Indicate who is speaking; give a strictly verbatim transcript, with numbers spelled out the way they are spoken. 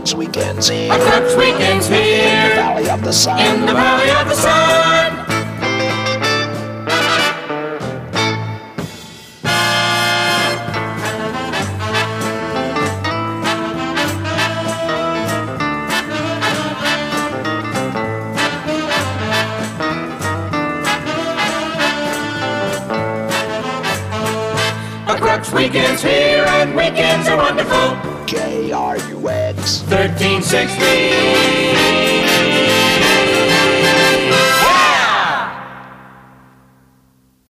Speaker 1: Crux Weekends here.
Speaker 2: A Crux Weekends here.
Speaker 1: In the Valley of the Sun.
Speaker 2: In the Valley of the Sun. A Crux Weekends here, and weekends are wonderful.
Speaker 1: K R U X
Speaker 2: thirteen sixty.